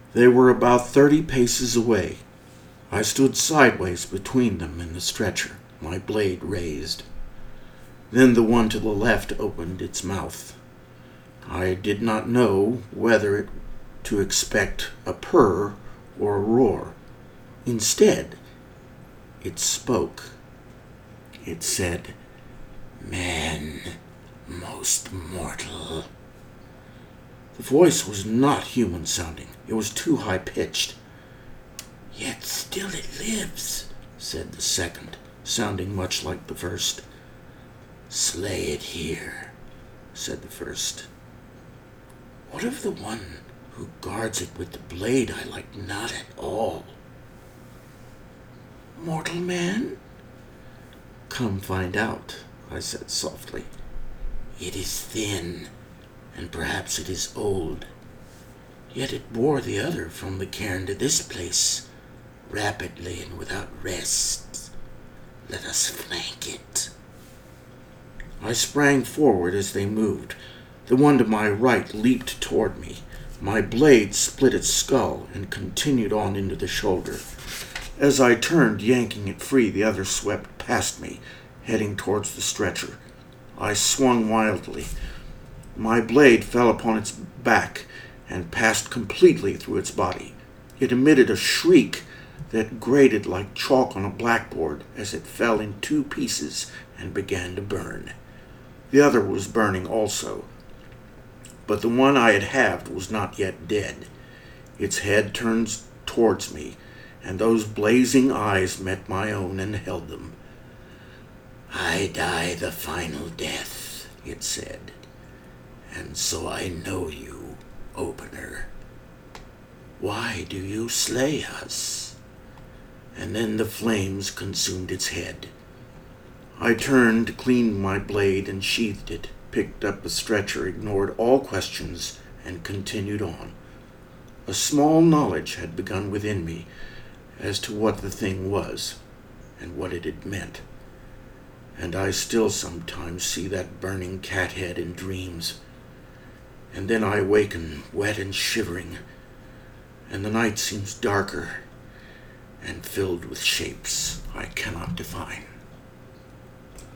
They were about 30 paces away. I stood sideways between them and the stretcher, my blade raised. Then the one to the left opened its mouth. I did not know whether to expect a purr or a roar. Instead, it spoke. It said, "Man, most mortal." The voice was not human sounding. It was too high-pitched. "Yet still it lives," said the second, sounding much like the first. "Slay it here," said the first. "What of the one who guards it with the blade I like not at all?" "Mortal man?" "Come find out," I said softly. "It is thin, and perhaps it is old. Yet it bore the other from the cairn to this place, rapidly and without rest. Let us flank it." I sprang forward as they moved. The one to my right leaped toward me. My blade split its skull and continued on into the shoulder. As I turned, yanking it free, the other swept past me, heading towards the stretcher. I swung wildly. My blade fell upon its back and passed completely through its body. It emitted a shriek that grated like chalk on a blackboard as it fell in two pieces and began to burn. The other was burning also, but the one I had halved was not yet dead. Its head turned towards me, and those blazing eyes met my own and held them. "I die the final death," it said, "and so I know you, Opener. Why do you slay us?" And then the flames consumed its head. I turned, cleaned my blade, and sheathed it, picked up a stretcher, ignored all questions, and continued on. A small knowledge had begun within me as to what the thing was and what it had meant. And I still sometimes see that burning cat head in dreams. And then I awaken, wet and shivering, and the night seems darker and filled with shapes I cannot define.